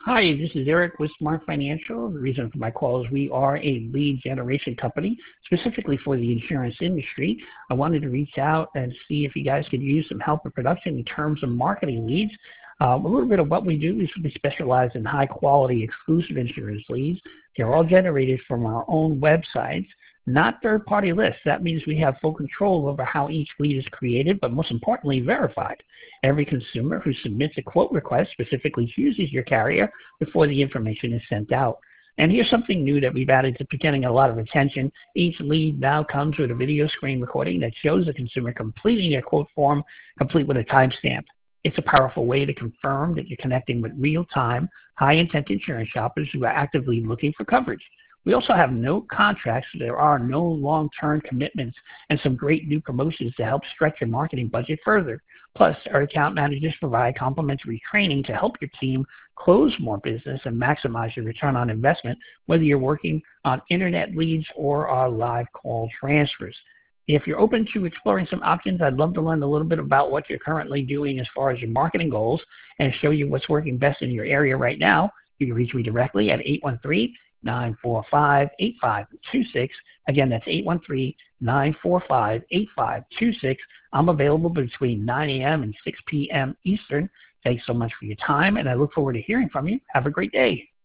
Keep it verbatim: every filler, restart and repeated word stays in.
Hi, this is Eric with Smart Financial. The reason for my call is we are a lead generation company specifically for the insurance industry. I wanted to reach out and see if you guys could use some help in production in terms of marketing leads. Um, a little bit of what we do is we specialize in high quality exclusive insurance leads. They're all generated from our own websites, not third-party lists. That means we have full control over how each lead is created, but most importantly, verified. Every consumer who submits a quote request specifically chooses your carrier before the information is sent out. And here's something new that we've added to getting a lot of attention. Each lead now comes with a video screen recording that shows the consumer completing their quote form, complete with a timestamp. It's a powerful way to confirm that you're connecting with real-time, high-intent insurance shoppers who are actively looking for coverage. We also have no contracts, so there are no long-term commitments, and some great new promotions to help stretch your marketing budget further. Plus, our account managers provide complimentary training to help your team close more business and maximize your return on investment, whether you're working on internet leads or our live call transfers. If you're open to exploring some options, I'd love to learn a little bit about what you're currently doing as far as your marketing goals and show you what's working best in your area right now. You can reach me directly at eight one three, nine four five, eight five two six. Again, that's eight one three, nine four five, eight five two six. I'm available between nine a m and six p m Eastern. Thanks so much for your time, and I look forward to hearing from you. Have a great day.